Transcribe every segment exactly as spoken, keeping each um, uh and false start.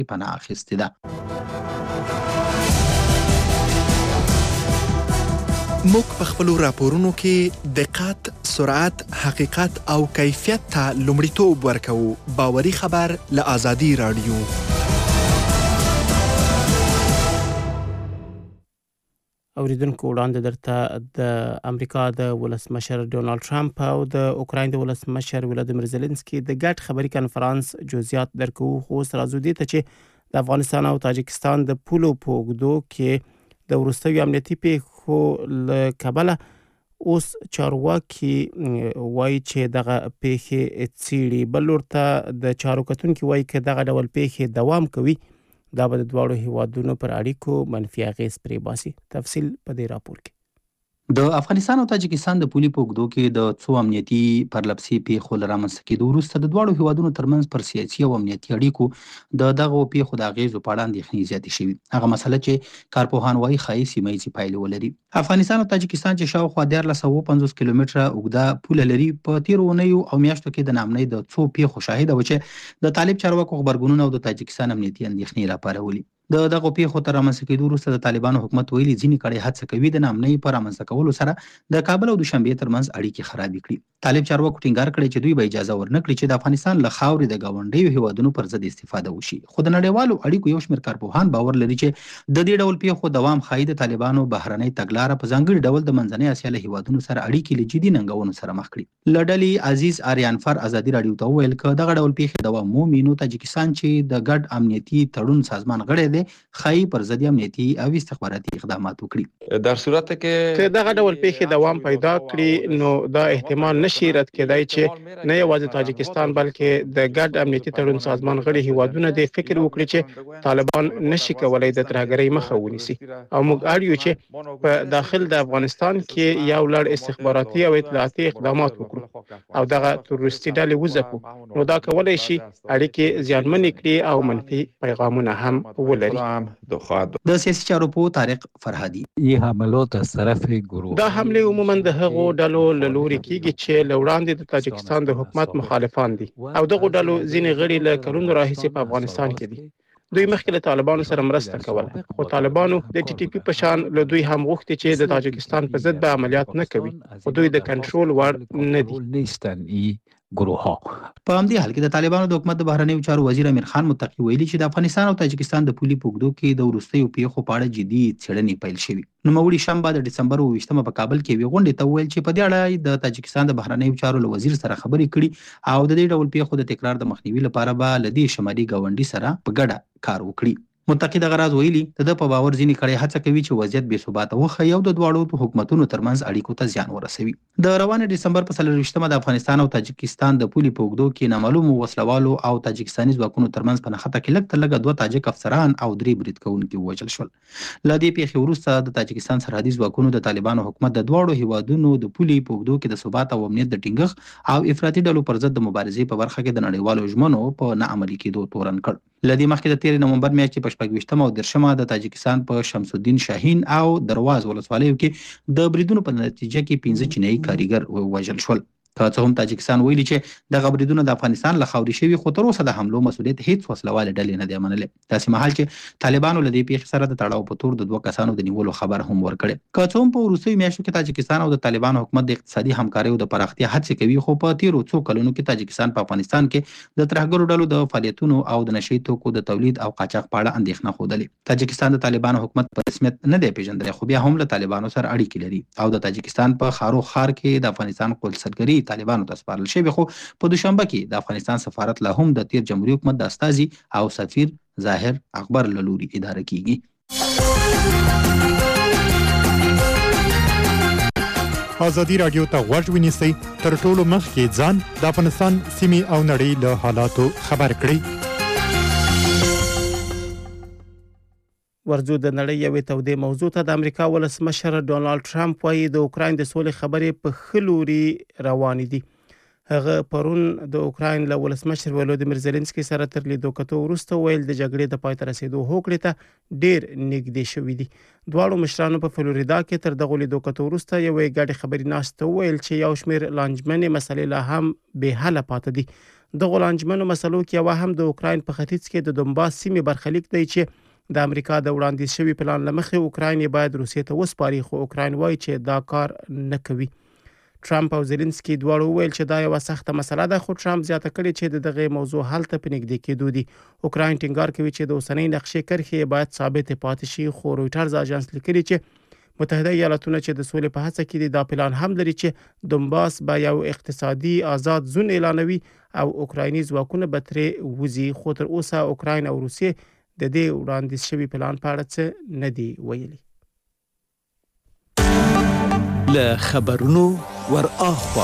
پناه اخیستې ده. موږ په خپلو راپورونو کې دقت، سرعت، حقیقت او کیفیت ته لومړیتوب ورکوو. باوري خبر له آزادي راډیو. اوریدونکو وړاندې درته د امریکا د ولسمشر ډونالد ټرمپ او د اوکراین د ولسمشر ولادیمیر زيلنسکي د ګډ خبري کنفرانس جزئیات درکو. خو راځو دې ته چې د افغانستان او تاجکستان د پولو په اوږدو کې د وروستیو امنیتي پیښو له کبله اوس چارواکي وایي چې دغه پیښې څیړي. بل ورته د چارو کتونکي وایي چې دغه ډول پیښې دوام کوي دا به د دواړو هیوادونو پر اړیکو منفي اغېز پرې باسي. تفصیل په دې راپور کې. د افغانستان او تاجکستان د پولي په اوږدو کې د څو امنیتي پرلپسې پیښو له رامنځته کېدو وروسته د دواړو هیوادونو ترمنځ پر سیاسي او امنیتي اړیکو د دغو پیښو د اغېزو په اړه اندېښنې زیاتې شوي. هغه مسله چې کارپوهان وایي ښایي سیمه ییزې پایلې ولري. افغانستان او تاجکستان چې شاوخوا دیارلس سوه پنځوس کیلومتره اوږده پوله لري په تېرو اونیو او میاشتو کې د ناامنۍ د څو پیښو شاهده و چې د طالب چارواکو غبرګونونه او د تاجکستان امنیتي اندېښنې راپارولي. د دغو پیښو تر رامنځته کېدو وروسته د طالبانو حکومت ویلي ځینې کړۍ هڅه کوي د ناامنۍ په رامنځته کولو سره د کابل او دوشنبې ترمنځ اړیکې خرابې کړي. طالب چارواکو ټینګار کړی چې دوی به اجازه ورنکړي چې د افغانستان له خاورې د ګاونډیو هیوادونو پر ضد استفاده وشي. خو د نړیوالو اړیکو یو شمېر کارپوهان باور لري چې د دې ډول پیښو دوام ښایي د طالبانو بهرنۍ تګلاره په ځانګړي ډول د منځنۍ اسیا له هیوادونو سره اړیکې له جدي ننګونو سره مخ کړي. له ډلې عزیز آریانفر ازادي راډیو ته وویل که دغه ډول پیښې دوام مومي نو تاجکستان چې د ګډ امنیتي تړون سازمان غړی دی ښایي پر ضد امنیتي او استخباراتي اقدامات وکړي. در صورت کې دغه ډول پیښې دوام پیدا کړي نو دا احتمال نشي رد کېدای چې نه یوازې تاجکستان بلکې د ګډ امنیتي تړون سازمان غړي هیوادونه د فکر وکړي چې طالبان نشي کولای د ترهګرۍ مخه ونیسي او موږ اړ یو چې په داخل د افغانستان کې یو لړ استخباراتي او اطلاعاتي اقدامات وکړو او دغه تروریستي ډلې وځپو نو دا کولای شي اړیکې زیانمنې کړي او منفي پیغامونه هم ولري. د سیاسي چارو په طارق فرهادي یہ حملات از طرف گروه دا حمله عموما د هغو ډلو له لوري کیږي چې له وړاندې د تاجکستان د حکومت مخالفان دي او دغه ډلو ځینې غړي له کلونو راهیسې په افغانستان کې دي. دوی مخکې له طالبانو سره مرسته کوله خو طالبانو د ټي ټي پی په شان له دوی هم غوښتي چې د تاجکستان په ضد به عملیات نه کوي خو دوی د کنټرول وړ نه دي. ګروه په همدې حال کې د طالبانو د حکومت د بهرنیو چارو وزیر امیر خان متقی ویلي چې د افغانستان او تاجکستان د پولي په اوږدو کې د وروستیو پیښو په اړه جدي څېړنې پیل شوي. نوموړي شنبه د ډسمبر اووه ویشتمه په کابل کې یوې غونډې ته وویل چې په دې اړه د تاجکستان د بهرنیو چارو له وزیر سره خبرې کړي او د دې ډول پیښو د تکرار د مخنیوي لپاره به له دې شمالي ګاونډي سره په ګډه کار وکړي. متقی دغه راز ویلي د ده په باور ځینې کړۍ هڅه کوي چې وضعیت بې ثباته وښیي او د دواړو حکومتونو ترمنځ اړیکو ته زیان ورسوي. د روانې ډسمبر په څلور ویشتمه د افغانستان او تاجکستان د پولي په اوږدو کې نامعلومو وسلوالو او تاجکستاني ځواکونو ترمنځ په نښته کې لږ تر لږه دوه تاجک افسران او درې برید کوونکي ووژل شول. له دې پیښې وروسته د تاجکستان سرحدي ځواکونو د طالبانو حکومت د دواړو هیوادونو د پولي په اوږدو کې د ثبات او امنیت د ټینګښت او افراطي ډلو پر ضد د مبارزې په برخه کې د نړیوالو ژمنو په نه عملي کېدو تورن کړ. له دې مخکې د تېرې نومبر میاشتې په شپږ ویشتمه او دېرشمه د تاجکستان په شمس الدین شاهین او درواز ولسوالیو کې د بریدونو په نتیجه کې پنځه چینایي کارګر ووژل شول. که څه هم تاجکستان ویلي چې دغه بریدونه د افغانستان له خاورې شوي خو تر اوسه د حملو مسؤلیت هیڅ وسلوالې ډلې نه دی منلی. داسې مهال چې طالبانو له دې پیښې سره د تړاو په تور د دوه کسانو د نیولو خبر هم ورکړی. که څه هم په وروستیو میاشتو کې تاجکستان او د طالبانو حکومت د اقتصادي همکاریو د پراختیا هڅې کوي خو په تیرو څو کلونو کې تاجکستان په افغانستان کې د ترهګرو ډلو د فعالیتونو او د نشهیي توکو د تولید او قاچاق په اړه اندېښنه ښودلې. تاجکستان د طالبانو حکومت په رسمیت نه دی پیژندلی خو بیا هم له طالبانو سره اړیکې لري او د تاجکستان په خارو خار کې د افغانستان قلسلګري طالبانو ته سپارل شوی خو په دوشنبه کې د افغانستان سفارت لا هم د تیر جمهوریت حکومت د استازي او سفیر ظاهر اکبر له لوري اداره کیږي. ازادي راډیو ته غوږ ونیسئ تر ټولو مخکې ځان د افغانستان سیمې او نړۍ له حالاتو خبر کړئ. ورځو د نړۍ یوې تودې موضوع ته د امریکا ولسمشر ډونالد ټرمپ وایي د اوکراین د سولې خبرې په ښه لوري روانې دي. هغه پرون د اوکراین له ولسمشر ولادیمیر زيلنسکي سره تر لیدو کتو وروسته ویل د جګړې د پای ته رسیدو هوکړې ته ډېر نږدې شوي دي. دواړو مشرانو په فلوریدا کې تر دغه لیدو کتو وروسته یوې ګډې خبرې ناشته ویل چې یو شمېر لانجمنې مسلې لا هم بې حله پاتې دي. د غلانجمنو مسلو کې یو هم د اوکراین په ختیځ کې د دونباس سیمې برخلیک دی چې د امریکا د وړاندیز شوی پلان لمخې اوکراین باید روسیې ته وسپاري، خو اوکراین وایي چې دا کار نه کوي. ټرمپ او زيلنسکي دواړو وویل چې دا یو سخته مسله ده، خو ټرمپ زیاته کړې چې د دغه موضوع حل ته په نږدې کېدو دي. اوکراین ټینګار کوي چې د اوسنۍ نقشې کرښې باید ثابت پاتې شي، خو رويټرز اژانس لیکلي چې متحده ایالاتونه چې د سولې په هڅه کې دي دا پلان هم لري چې دونباس به یو اقتصادي آزاد زون اعلانوي او اوکرایني ځواکونه به ترې وځي، خو تر اوسه اوکراین او روسیې د دې وړاندیز شوي پلان په اړه څه نه دي ویلي. له خبرونو ور اخوا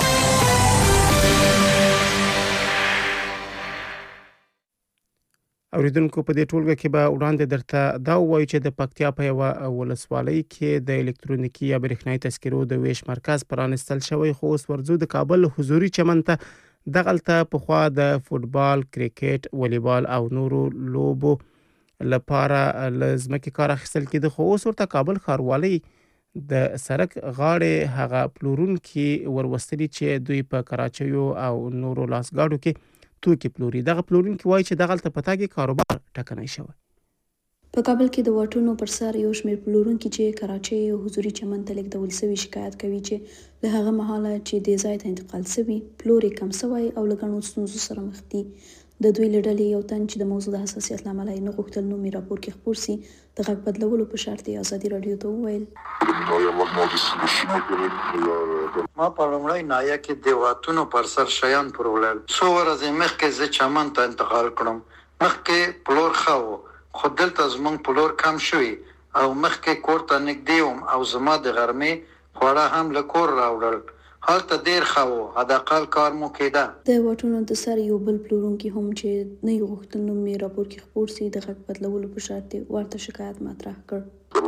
اوریدونکو په دې ټولګه کې به وړاندې درته دا وایي چې د پکتیا په یوه ولسوالۍ کې د الکترونیکي یا برېښنایي تذکرو د ویش مرکز پرانستل شوی، خو اوس ورځو د کابل حضوري چمن ته دغلته پخوا د فوټبال، کرکټ، والیبال او نورو لوبو لپاره له ځمکې کار اخیستل کېده، خو اوس ورته کابل ښاروالۍ د سړک غاړې هغه پلورونکي وروستلي چې دوی په کراچیو او نورو لاسګاډو کې توکي پلوري. دغه پلورونکي وایي چې دغلته په تاګ کاروبار ټکنی شوی. په کابل کې د واټونو پر سر یو شمېر پلورونکي چې کراچۍ او حضوري چمن ته لیږدول سوي شکایت کوي چې له هغه مهاله چې دې ځای ته انتقال سوي پلور یې کم سوی او له ګڼو ستونزو سره مخ دي. د دوی له ډلې یو تن چې د موضوع د حساسیت له امله یې نه غوښتل نوم یې راپور کې خپور سي د غږ بدلولو په شرط یې ازادي راډیو ته وویل. ما په لومړۍ ناحیه کې د واټونو پر سر شیان پلورل، څو ورځې مخکې زه چمن ته انتقال کړم. مخکې پلور ښه و، خو دلته زموږ پلور کم شوي او مخکې کور ته نږدې وم او زما د غرمې خواړه هم له کور راوړل. هلته ډېر ښه و، حداقل کار مو کېده. د واټونو د سر یو بل پلورونکي هم چې نه یې غوښتل نوم یې راپور کې خپور سي د غږ بدلولو په شرط یې ورته شکایت مطرح کړ.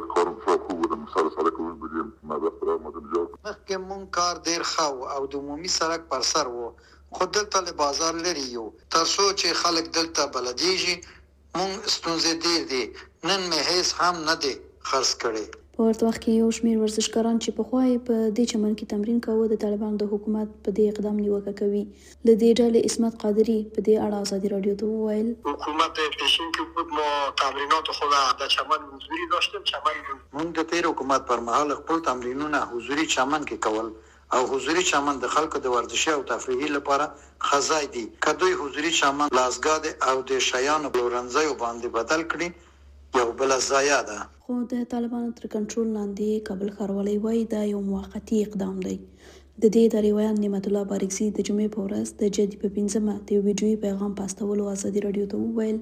مخکې مونږ کار ډېر ښه و او د عمومي سړک پر سر و، خو دلته له بازار لرې یو، تر څو چې خلک دلته بلدیږي مونږ ستونزې ډېر دي. نن مې هیڅ هم نه دی خرڅ کړی. په ورته وخت کې یو شمېر ورزشکاران چې پخوا یې په دې چمن کې تمرین کاوه د طالبانو د حکومت په دې اقدام نیوکه کوي. له دې ډلې عصمت قادري په دې اړه ازادي راډیو ته وویل حکومت پیشین کې بود ما تمرینات خود در چمن حضوری داشتیم. چمن مونږ د تیر حکومت پر مهال خپل تمرینونه حضوری چمن کې کول او حضوری چمن د خلکو د ورزشي او تفریحي لپاره خزای دي. که دوی حضوری چمن لاسګاد او د شیانو پلورنځیو باندې بدل کړي یو بل ضایع ده. خو د طالبانو تر کنټرول لاندې کابل ښاروالۍ وایي دا یو موقتي اقدام دی. د دې ادارې ویان نعمت الله بارکزي د جمعې په ورځ د جدي په پنځمه د یو ویډیویي پیغام په استولو ازادي راډیو ته وویل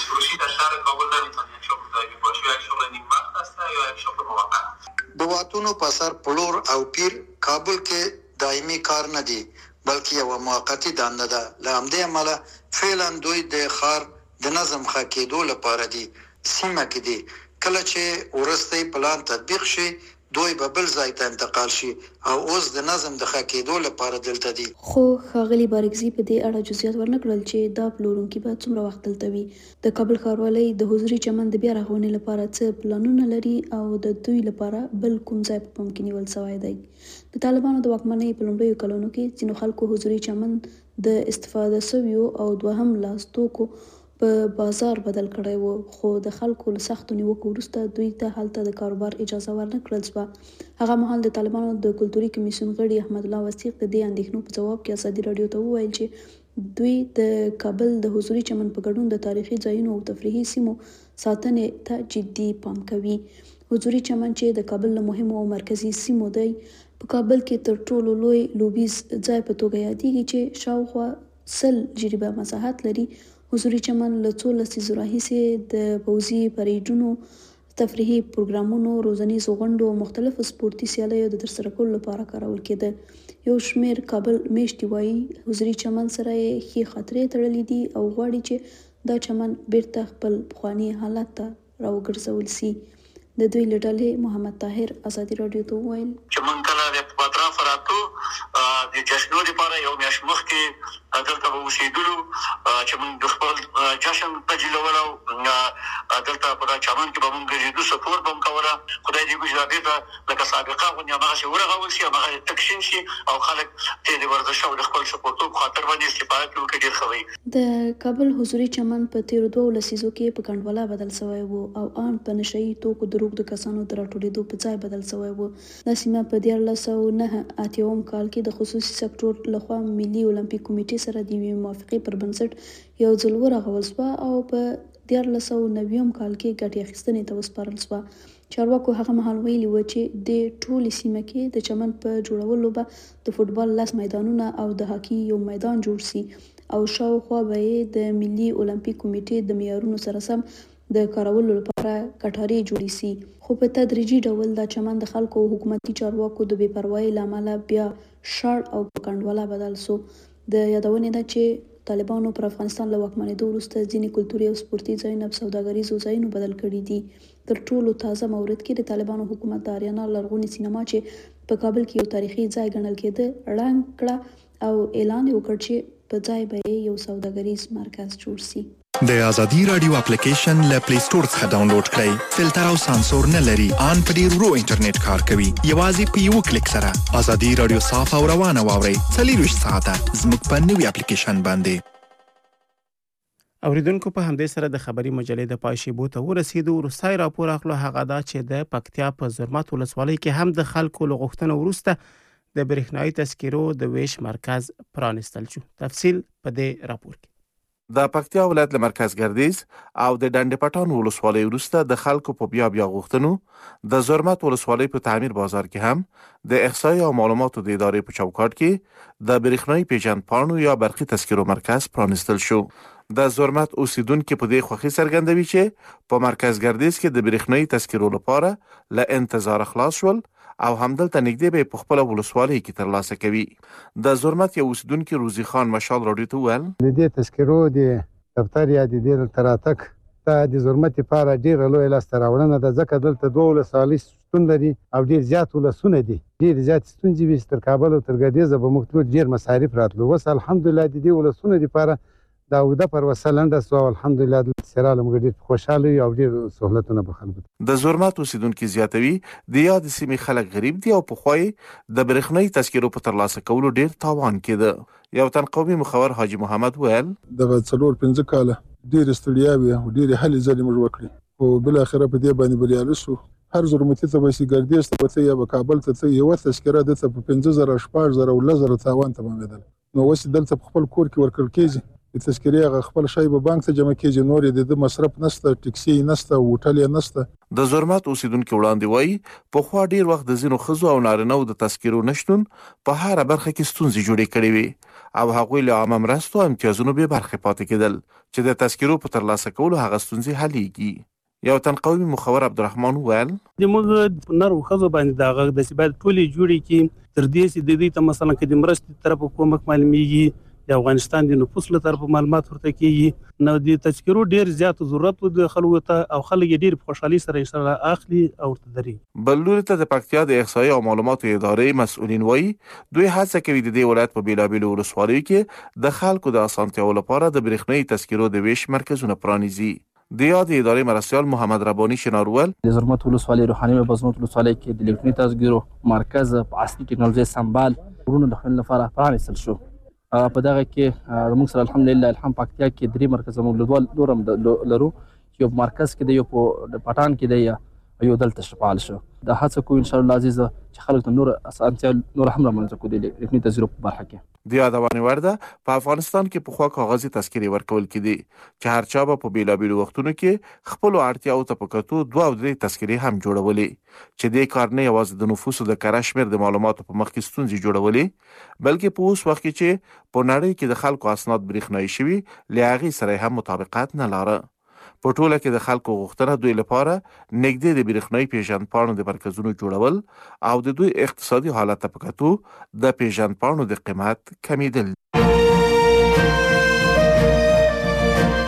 د واټونو په سر پلور او پیر کابل کې دایمي کار نه دی بلکې یو موقتي دنده ده. له همدې امله فعلا دوی د ښار د نظم ښه کېدو لپاره دي سیمه کې دي. کله چې وروستی پلان تطبیق شي دوی به بل ځای ته انتقال شي او اوس د نظم د ښه کېدو لپاره دلته دي. خو ښاغلي بارکزي په دې اړه جزئیات ورنه کړل چې دا پلورونکي به څومره وخت دلته وي. د کابل ښاروالۍ د حضوري چمن د بیا رغونې لپاره څه پلانونه لري او د دوی لپاره بل کوم ځای په پام کې نیول سوی دی. د طالبانو د واکمنۍ په لومړیو کلونو کې ځینو خلکو حضوري چمن د استفاده سویو او دوهم لاس توکو په بازار بدل کړی و، خو د خلکو له سختو نیوکو وروسته دوی ته هلته د کاروبار اجازه ورنه کړل شوه. هغه مهال د طالبانو د کلتوري کمیسیون غړي احمد الله وثیق د دې اندېښنو په ځواب کې ازادي راډیو ته وویل چې دوی د کابل د حضوري چمن په ګډون د تاریخي ځایونو او تفریحي سیمو ساتنې ته جدي پام کوي. حضوري چمن چې د کابل له مهمو او مرکزي سیمو دی په کابل کې تر ټولو لوی لوبیز ځای په توګه یادېږي چې شاوخوا سل جریبه مساحت لري. حضوري چمن له څو لسیزو راهیسې د پوځي پریډونو، تفریحي پروګرامونو، روزنیزو غونډو او مختلفو سپورتي سیالیو د ترسره کولو لپاره کارول کېده. یو شمېر کابل میشتي وایي حضوري چمن سره یې ښې خاطرې تړلې دي او غواړي چې دا چمن بیرته خپل پخواني حالت ته راوګرځول سي. د دوی له ډلې محمد طاهر ازادي راډیو ته وویل چې موږ کله د اطراف راتلو د جشنو لپاره یو میاشت مخکې دلته به اوسېدلو چې موږ د خپل جشن تجلول او دلته په دا چمن کې به مونږ ګرځېدو سپورټ به هم کوله. خدای دې وکړي چې دا بېرته لکه سابقه غوندې هماغسې ورغول شي، هماغسې تکشین شي او خلک دې د ورزش او د خپل سپورټوب خاطر باندې استفاده کړي وکړي، ډېر ښه وي. د کابل حضوري چمن په تیرو دوو لسیزو کې په کنډواله بدل شوی و او آن په نشهیي توکو د روږدو کسانو د راټولېدو په ځای بدل شوی و. دا سیمه په دیارلس سوه نهه اتیاوم کال کې د خصوصي سکتور لخوا ملي اولمپیک کمیټې سره د یوې موافقې پر بنسټ یو ځل ورغول شوه او په دیارلس سوه نوېم کال کې ګټې اخیستنې ته وسپارل شوه. چارواکو هغه مهال ویلي و چې د ټولې سیمه کې د چمن په جوړولو به د فوټبال لس میدانونه او د هاکي یو میدان جوړ شي او شاوخوا به یې د ملي اولمپیک کمیټې د معیارونو سره سم د کارولو لپاره کټارې جوړې شي. خو په تدریجي ډول دا چمن د خلکو او حکومتي چارواکو د بې پروایۍ له امله بیا شړ او په کنډواله بدل شو. د یادونې ده چې طالبانو پر افغانستان له واکمنېدو وروسته ځینې کلتوري او سپورتي ځایونه په سوداګریزو ځایونو بدل کړي دي. تر ټولو تازه مورد کې د طالبانو حکومت د آریانا لرغونې سینما چې په کابل کې یو تاریخي ځای ګڼل کېده ړنګ کړه او اعلان یې وکړ چې په ځای به یې یو سوداګریز مرکز جوړ شي. د ازادي رادیو اپلیکیشن له پلی سټور څخه ډاونلوډ کړئ. فلټر او سانسور نه لري، ان په ډیر ورو انټرنیټ کار کوي. یوازې په یو کلیک سره ازادي رادیو صاف او روانه واورئ. څلورویشت ساعته زموږ په نوي اپلیکیشن باندې. اوریدونکو په همدې سره د خبري مجلې د پای شیبو ته ورسېدو. وروستی راپور اخلو هغه دا چې د پکتیا په زرمت ولسوالۍ کې هم د خلکو له غوښتنو وروسته د برېښنایي تذکرو د ویش مرکز پرانستل شو. تفصیل په دې راپور کې. د پکتیا ولایت له مرکز ګردیز او د ډنډ پټان ولسوالۍ وروسته د خلکو په بیا بیا غوښتنو د زرمت ولسوالۍ په تعمیر بازار کې هم د احصایې او معلوماتو د ادارې په چوکاټ کې د برېښنایي پیژند پاڼو یا برقي تذکرو مرکز پرانستل شو. د زرمت اوسیدونکو په دې خوښي څرګندوي چې په مرکز ګردیز کې د برېښنایي تذکرو لپاره له انتظار خلاص شول او همدلته نږدې به په خپل ولسوالۍ کې ترلاسه کوي. د زرمت یو اوسیدونکو روزي خان مشال راډیو ته وویل د دې تذکرو د دفتر یا د دې تراتک ته د زرمت لپاره ډېره لویه لاسته راوړنه ده، ځکه دلته دوه ولسوالۍ شتون لري او ډېر زیات ولسونه دي. ډېر زیات ستونزې وي چې تر کابل او تر ګردیزه به موږ ډېر مصارف راتلو. اوس الحمدلله د دې ولسونو لپاره دا اوږده پروسه لنډه سوه او الحمدلله دلته سراله موږ ډېر خوشحاله یو او ډېر سهولتونه به خلکو ته. د زرمت اوسیدونکي زیاتوي د یاد سیمې خلک غریب دي او پخوا یې د برېښنایي تذکرو په ترلاسه کولو ډېر تاوان کېده. یو تن قومي مخور حاجي محمد ویل دغه څلور پنځه کاله ډېرې ستړیاوې او ډېرې هلې ځلې موږ وکړې، خو بالاخره په دې باندې بریالي شو. هر زرمتي ته به چې ګردیز ته به ته یا به کابل ته ته یوه تذکره دلته په پنځه زره شپږ زره او لس زره تاوان تمامېدل. نو اوس دلته په خپل کور کې ورکړل کېږي. د تذکرې هغه خپل شی به بانک ته جمع کېږي، نور یې د ده مصرف نشته، ټکسي نشته، هوټل یې نشته. د زرمت اوسیدونکي وړاندې وایي پخوا ډېر وخت د ځینو ښځو او نارینهو د تذکرو نشتون په هره برخه کې ستونزې جوړې کړې وې او هغوی له عامه مرستو او امتیازونو بې برخې پاتې کېدل چې د تذکرو په ترلاسه کولو هغه ستونزې حلیږي. یو تن قومي مخور عبدالرحمن وویل زموږ نر ښځو باندې دا غږ داسې باید ټولې جوړې کړي تر دې چې د دوی ته مثلا که د مرستې طرفه کومک معلومیږي د افغانستان د نفوس له طرفه معلومات ورته کېږي. نو د تذکرو ډېر زیات ضرورت و د خلکو ته او خلک یې ډېر په خوشحالۍ سره انشاءالله اخلي او ورته دري. بل لوري ته د پکتیا د احصایې او معلوماتو ادارې مسؤلین وایي دوی هڅه کوي د دې ولایت په بېلابېلو ولسوالیو کې د خلکو د اسانتیاوو لپاره د برېښنایي تذکرو د ویش مرکزونه پرانیزي. د یاد ادارې مرستیال محمد رباني شنارول د زرمت ولسوالۍ روحاني او بزمت ولسوالۍ کې د الکترونیکي تذکرو مرکز په عصري ټکنالوژي سمبال ورونو د خلکو لپاره پرانیستل شو. په دغه کې موږ سره الحمدلله الحم پکتیا کې درې مرکز موږ لدوال نورم لرو چې یو مرکز کې دی، یو په پټان کې دی، یو دلته فعال شو. د هڅه کوو انشاءالله عزیز چې خلک ته نور اسانتیا نور هم رامنځته کړو د الکترونیکي تذکرو په برخه کې. د یادونې وړ ده په افغانستان کې پخوا کاغذي تذکرې ورکول کېدې چې هر چا به په بېلابېلو وختونو کې خپلو اړتیاوو ته په کتو دوه او درې تذکرې هم جوړولې چې دې کار نه یوازې د نفوسو د کره شمېر د معلوماتو په مخ کې ستونزې جوړولې بلکې په اوس وخت کې چې په نړۍ کې د خلکو اسناد برېښنایي شوي له هغې سره هم مطابقت نه لاره. په ټوله کې د خلکو غوښتنه دوی لپاره نږدې د برېښنایي پیژند پاڼو د مرکزونو جوړول او د دوی اقتصادي حالت ته په کتو د پیژند پاڼو د قیمت کمیدل.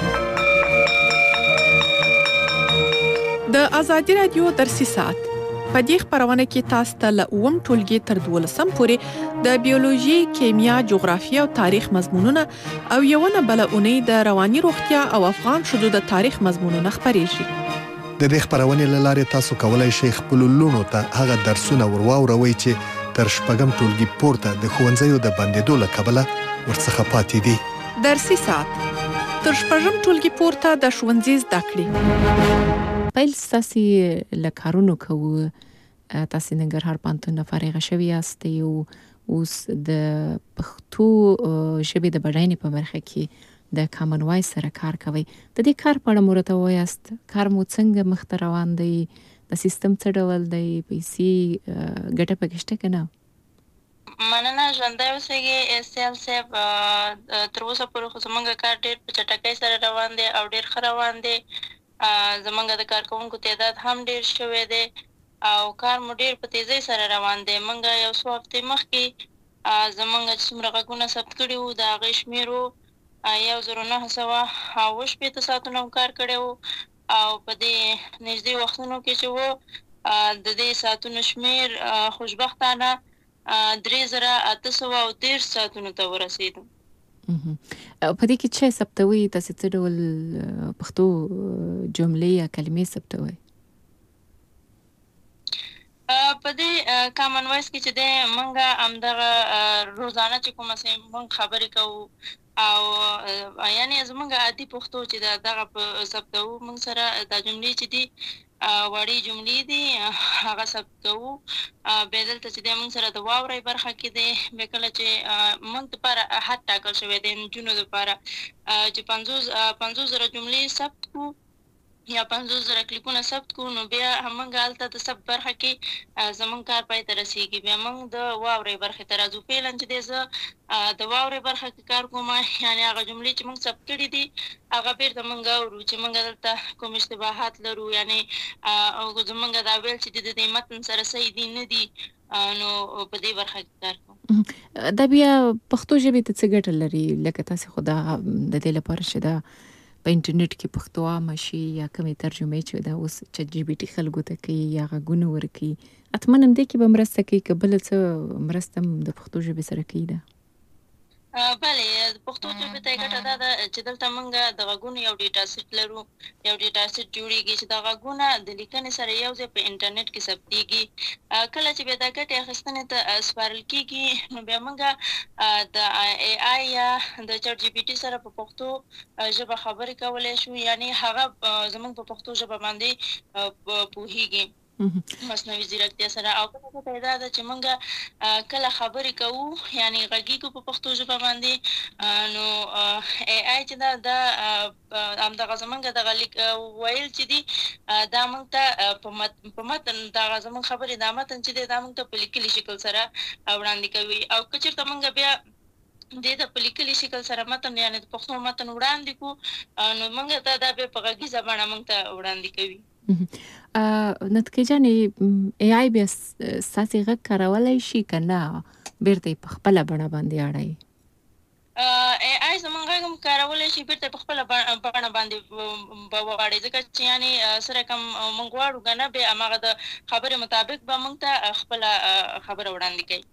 د ازادي رادیو درسي ساعت په دې خبرونه کې تاسو ته له اووم ټولګي تر دولسم پورې د بیولوژي، کیمیا، جغرافیه او تاریخ مضمونونه او یوونه بل اونۍ د رواني روغتیا او افغان شذو د تاریخ مضمونونه خبرېږي. د دې خبرونې له لارې تاسو کولای شئ خپل لونو ته هغه درسونه ورواوروئ چې تر شپږم ټولګي پورته د ښوونځیو د بندېدو له کبله ورڅخه پاتې دي. درسي ساعت تر شپږم ټولګي پورته د ښوونځي زده کړې. پیل ستاسې له کارونو کوو، تاسې ننګرهار پوهنتون نه فارغه شوي یاستئ او اوس د پښتو ژبې د بډاینې په برخه کې د کامن وایس سره کار کوئ. د دې کار په اړه مو راته ووایاست، کار مو څنګه مخته روان دی، د سیستم څه ډول دی، پیسې ګټه پکې شته که نه؟ مننه، ژوندی اوسئ سیال صاحب. تر اوسه پورې خو زموږ کار ډېر په چټکۍ سره روان دی او ډېر ښه روان دی. زمونږ د کارکوونکو تعداد هم ډیر شوی دی او کار مو ډیر په تیزی سره روان دی. مونږ یو څو هفتې مخکې زمونږ چې څومره غږونه ثبت کړي وو د هغې شمېر یو زر نهه سوه اوه شپېته ساعتونه مو کار کړی وو او په دې نږدې وختونو کې چې وو د دې ساعتونو شمېر خوشبختانه درې زره اته سوه او دېرش ساعتونو ته ورسېدو. په دې کې چې ثبتوي، تاسې څه ډول پښتو جملې یا کلمې ثبتوي؟ په دې کامن وایس کې چې دی موږ همدغه روزانه چې کومه چې موږ خبرې کوو او یعنې زموږ عادي پښتو چې ده دغه په ثبتوو. موږ سره دا جملې چې دي وړې جملې دي هغه ثبت کوو. بیا دلته چې دی موږ سره د واورئ برخه کې دی، بیا کله چې موږ دپاره حد ټاکل شوی دی نجونو دپاره چې پنځوس پنځوس زره جملې ثبت کړو یا پنځوس زره کلیپونه ثبت کړو، نو بیا موږ هلته د ثبت برخه کې زموږ کار پای ته رسېږي. بیا موږ د واورئ برخې ته راځو. فعلا چې دی زه د واورئ برخه کې کار کوم، یعنې هغه جملې چې موږ ثبت کړي دي هغه بیرته موږ اورو چې موږ دلته کوم اشتباهات لرو، یعنې زموږ دا ویل چې د دې متن سره صحیح دي نه دي، نو په دې برخه کې کار کوم. دا بیا پښتو ژبې ته څه ګټه لري؟ لکه تاسې خو دا د دې لپاره چې دا په انټرنیټ کې پښتو عامه شي یا کومې ترجمې چې دا اوس چټ جی پي ټي خلکو ته کوي یا غږونه ورکوي، حتما هم دې کې به مرسته کوي که بله څه مرسته هم د پښتو ژبې سره کوي ده؟ بلې، د پښتو ژبې ته یې ګټه دا ده چې دلته موږ د غږونو یو ډیټا سیټ لرو. یو ډیټا سیټ جوړېږي چې دا غږونه د لیکنې سره یو ځای په انټرنیټ کې ثبتېږي. کله چې بیا دا ګټې اخیستنې ته سپارل کېږي، نو بیا موږ د اے آی یا د چټ جي پي ټي سره په پښتو ژبه خبرې کولی شو، یعنې هغه زموږ په پښتو ژبه باندې پوهېږي مصنوعي ځیرکتیا سره. او بله ګټه یې دا ده چې موږ کله خبرې کوو یعنې غږیږو په پښتو ژبه باندې، نو اے آی چې ده دا همدغه زموږ دغه لیک ویل چې دي دا موږ ته په متن دغه زموږ خبرې دا متن چې دی دا موږ ته په لیکلي شکل سره وړاندې کوي. او که چېرته موږ بیا دې ته په لیکلي شکل سره متن یعنې د پښتو متن وړاندې کړو، نو موږ ته دا بیا په غږیزه بڼه موږ ته وړاندې کوي. نتکې جانې اے آی بیا ستاسې غږ کارولی شي که نه بیرته یې په خپله بڼه باندې اړوي؟ اے آی زموږ غږ هم کارولی شي، بیرته په خپله بڼه باندې به وغواړي، ځکه چې یعنې سره کوم موږ غواړو که نه بیا هماغه د خبرې مطابق به موږ ته خپله خبره وړاندې کوي.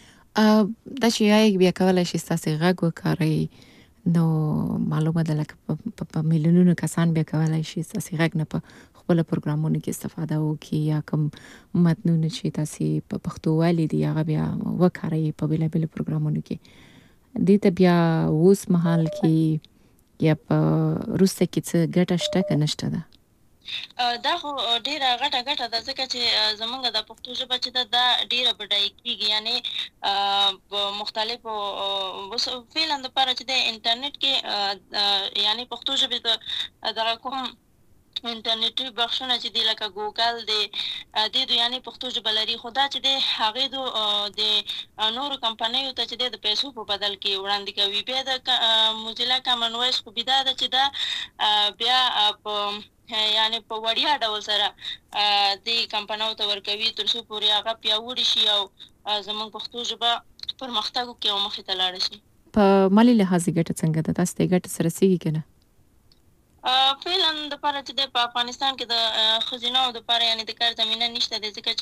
دا چې اے آی بیا کولی شي ستاسې غږ وکاروي، نو معلومه ده لکه په میلیونونو کسان بیا کولی شي ستاسې غږ نه په خپله پروګرامونو کې استفاده وکړي یا کوم متنونه چې تاسې په پښتو ویلي دي هغه بیا وکاروي په بېلابېلو پروګرامونو کې. دې ته بیا اوس مهال کې یا په وروسته کې څه ګټه شته که نشته ده؟ دا خو ډیره غټه ګټه ده، ځکه چې زموږ د پښتو ژبه چې ده دا ډیره بډایه کېږي، یعنې په مختلفو فعلا دپاره چې دی انټرنیټ کې یعنې پښتو ژبې ته دغه کوم انټرنیټي بخشونه چې دي لکه ګوګل دی دې دو یعنې پښتو ژبه لري، خو دا چې دی هغې دو د نورو کمپنیو ته چې دی د پیسو په بدل کې وړاندې کوي. بیا د موزیلا کامن وایس خو دا ده چې دا بیا په یعنې په وړیا ډول سره دې کمپنیو ته ورکوي تر څو پورې هغه پیاوړې شي او زموږ پښتو ژبه پرمختګ وکړي او مخې ته لاړه شي. په مالي لحاظ ګټه څنګه ده؟ تاسو ته ګټه سره رسېږي که نه؟ فعلا د لپاره چې د په افغانستان کې د ښځیناو د لپاره یعنې د کار زمینه نشته دی، ځکه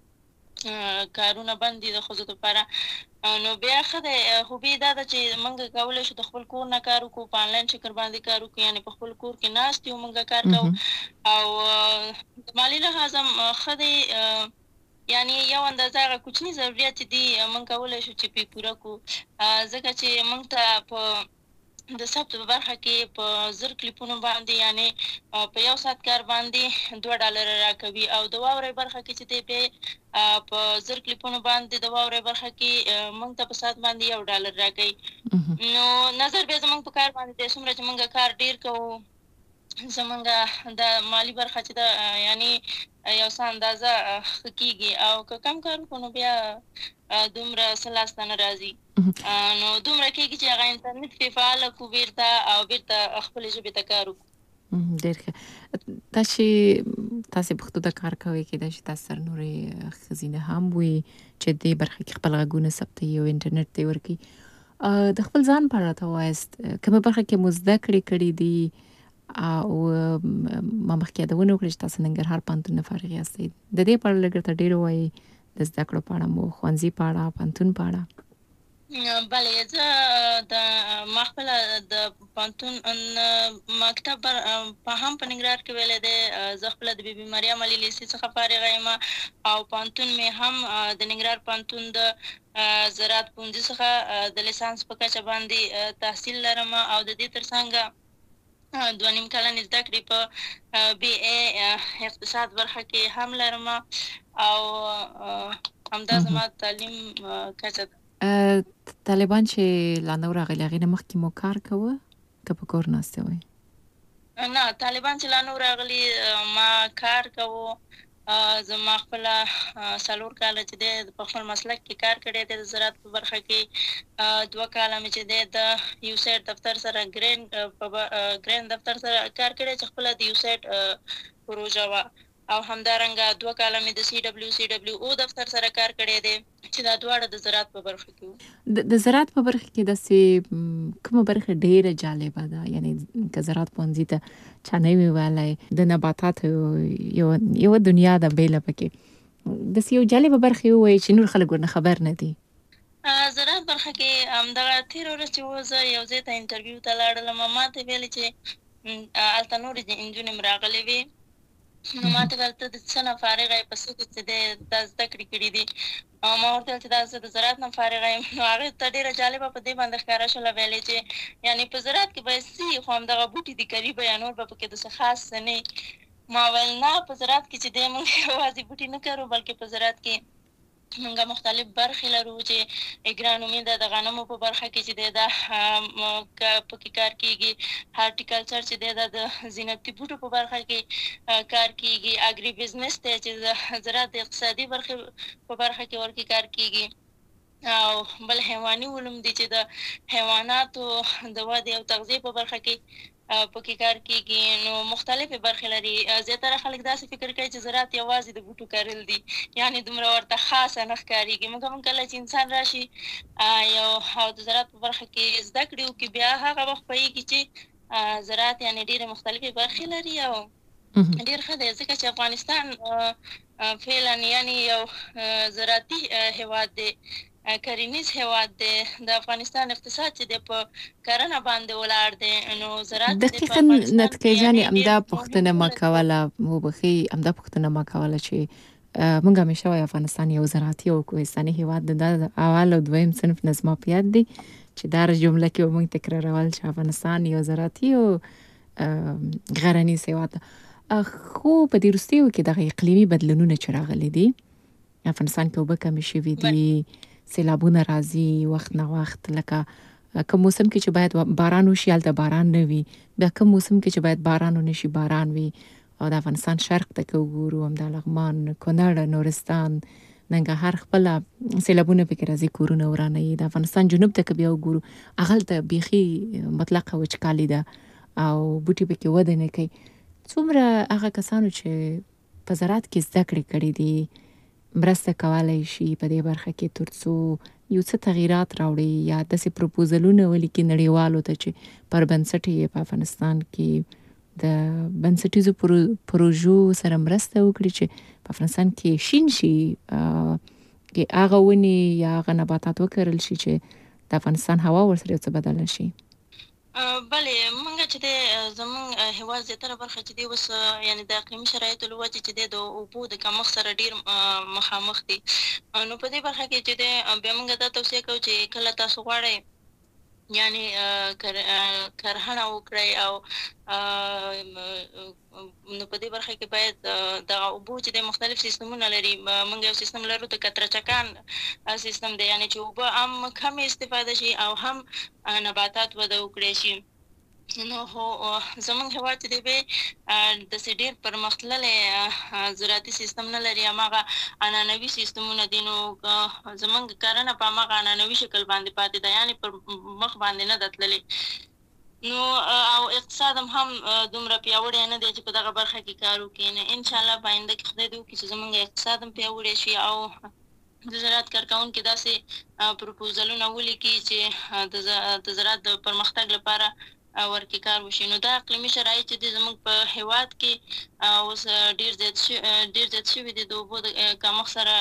چې کارونه بند دي د ښځو دپاره. نو بیا ښه دی، خوبي دا ده چې موږ کولی شو د خپل کور نه کار وکړو، په آنلاین شکل باندې کار وکړو، یعنې په خپل کور کې ناست یو موږ کار کوو. او د مالي لحاظ هم ښه دی، یعنې یو اندازه هغه کوچني ضرورت چې دي موږ کولی شو چې پرې پوره کړو، ځکه چې موږ ته په د ثبت په برخه کې په زر کلیپونو باندې یعنې په یو ساعت کار باندې دوه ډالره راکوي، او د واورې برخه کې چې دی بیا په زر کلیپونو باندې د واورې برخه کې موږ ته په ساعت باندې یو ډالر راکوي. نو نظر بیا زموږ په کار باندې دی، څومره چې موږ کار ډېر کوو زموږ د مالي برخه چې ده یعنې یو څه اندازه ښه کېږي، او که کم کار وکړو نو بیا دومره څه لاسته نه راځي. نو دومره کېږي چې هغه انټرنیټ پرې فعاله کړو بېرته، او بېرته خپلې ژبې ته کار وکړو. ډېر ښه. دا چې تاسې پښتو ته کار کوئ، کېدای شي تاسو سره نورې ښځینه هم وي چې دې برخه کې خپل غږونه ثبتوي او انټرنیټ ته یې ورکوي. د خپل ځان په اړه راته ووایاست، کومه برخه کې مو زده کړې کړي دي؟ او ما مخکې یادونه وکړه چې تاسو ننګرهار پوهنتون نه فارغ یاستئ. د دې په اړه لږ راته ډېر ووایئ، د زده کړو په اړه مو، ښوونځي په اړه، پوهنتون په اړه. بله، زه د ما خپله د پوهنتون مکتب په هم په ننګرهار کې ویلی دی. زه خپله د بي بي مریم علي لیسې څخه فارغه یم، او پوهنتون مې هم د ننګرهار پوهنتون د زراعت پوهنځي څخه د لیسانس په کچه باندې تحصیل لرم، او د دې تر څنګه دوه نیم کلنې زده کړې په بي اے اقتصاد برخه کې هم لرم، او همدا زما تعلیم کچه ده. طالبان چې لا نه راغلي، هغې نه مخکې مو کار کوه که په کور ناستې وئ؟ نه، طالبان چې لا نه راغلي ما کار کوو. زما خپله څلور کاله چې دی په خپل مسلک کې کار کړی دی د زراعت په برخه کې. دوه کاله مې چې دی د یو سایډ دفتر سره ګرین په ګرین دفتر سره کار کړی چې خپله د یو سایډ پروژه وه، او همدارنګه دوه کاله مې د سی ډبلیو سی ډبلیو او دفتر سره کار کړی دی چې دا دواړه د زراعت په برخه کې وو. د زراعت په برخه کې داسې کومه برخه ډېره جالبه ده؟ یعنې که زراعت پوهنځي ته چا نه وي ویلی، د نباتاتو یو یوه دنیا ده بېله پکې، داسې یو جالبه برخه یې ووایي چې نور خلک ورنه خبر نه دي. زراعت برخه کې همدغه تېره ورځ چې و زه یو ځای ته انټرویو ته لاړلم، ما ته ویلې چې هلته نورې نجونې م راغلې وې، نو ما ته ویل ته د څه نه فارغه یې، په څه کې چې دی دا زده کړې کړي دي؟ ما ورته ویل چې دا زه د زراعت نه فارغه یم. نو هغې ته ډېره جالبه په دې باندې ښکاره شوله، ویلې چې یعنې په زراعت کې به یې څه وي، خو همدغه بوټي دي کري به، یا نور به پکې داسې خاص څه نه. ما ویل نه، په زراعت کې چې دی موږ یوازې بوټي نه کرو، بلکې په زراعت کې موږ مختلف برخې لرو چې اګرانومي ده، د غنمو په برخه کې چې دی دا پکې کار کېږي، هارټیکلچر چې دی دا د زینتي بوټو په برخه کې کار کېږي، اګري بزنس دی چې د زراعت د اقتصادي برخې په برخه کې ورکې کار کېږي، او بل حیواني علوم دي چې د حیواناتو د ودې او تغذیې په برخه کې پکې کار کېږي. نو مختلفې برخې لري. زیاتره خلک داسې فکر کوي چې زراعت یوازې د بوټو کرل دي، یعنې دومره ورته خاصه نه ښکارېږي. موږ هم کله چې انسان راشي یو او د زراعت په برخه کې زده کړې وکړي، بیا هغه وخت پوهېږي چې زراعت یعنې ډېرې مختلفې برخې لري، او ډېر ښه دی ځکه چې افغانستان فعلا یعنې یو زراعتي هېواد دی، کرنیز هېواد دی. د افغانستان اقتصاد چې دی په کرنه باندې ولاړ دی. نو زراعت دقیقا نتکۍ جانې همدا پوښتنه ما کوله، وبښئ، همدا پوښتنه ما کوله چې موږ همیشه وایو افغانستان یو زراعتي او کوهستاني هېواد دی. دا د اول او دویم صنف نه زما په یاد دی چې دا جمله کې به موږ تکرارول چې افغانستان یو زراعتي او غرنیز هېواد دی. خو په دې وروستیو کې دغه اقلیمي بدلونونه چې راغلي دي، افغانستان کې اوبه کمې شوي دي، سیلابونه راځي وخت نه وخت، لکه کوم موسم کې چې باید باران وشي هلته باران نه وي، بیا کوم موسم کې چې باید باران ونه شي باران وي. او د افغانستان شرق ته که وګورو، همدا لغمان، کونړ، نورستان، ننګرهار خپله سیلابونه پکې راځي، کورونه ورانوي. د افغانستان جنوب ته که بیا وګورو، هغلته بیخي مطلقه وچکالي ده او بوټي پکې وده نه کوي. څومره هغه کسانو چې په زراعت کې زده کړې کړې دي مرسته کولی شي په دې برخه کې تر څو یو څه تغییرات راوړي، یا داسې پروپوزلونه ولیکي نړیوالو ته چې پر بنسټ یې په افغانستان کې د بنسټیزو پروژو سره مرسته وکړي چې په افغانستان کې شین شي، کې هغه ونې یا هغه نباتات وکرل شي چې د افغانستان هوا ورسره یو څه بدله شي؟ بلې مونږ چې د زمونږ هېواد زیاتره برخه چې دی اوس یعنې د اقلیمي شرایطو له وجې چې دی د اوبو د کمښت سره ډېر مخامخ دي. نو په دې برخه کې چې دی بیا مونږ دا توصیه کوو چې کله تاسو غواړئ یعنې کرهڼه وکړئ او نو په دې برخه کې باید د اوبو چې د مختلف سیستمونه لري. موږ یو سیستم لرو د قطره چکان سیستم دی، یعنې چې اوبه هم کمې استفاده شي او هم نباتات وده وکړی شي. نو هو زمونږ هېواد چې دی به داسې ډېر پرمختللی زراعتي سیستم نه لري، هماغه عنعنوي سیستمونه دي. نو زمونږ کرنه په هماغه عنعنوي شکل باندې پاتې ده، یعنې پر مخ باندې نه ده تللې. نو او اقتصاد هم دومره پیاوړی نه دی چې په دغه برخه کې کار وکړي. نو انشاءالله په آینده کې خدای دې وکړي چې زمونږ اقتصاد هم پیاوړی شي او د زراعت کارکوونکي داسې پروپوزلونه ولیکي چې د زراعت د پرمختګ لپاره ورکې کار وشي. نو دا اقلیمي شرایط چې دي زموږ په هېواد کې اوس ډېر زیات ډېر زیات شوي دي د اوبو د کمښت سره،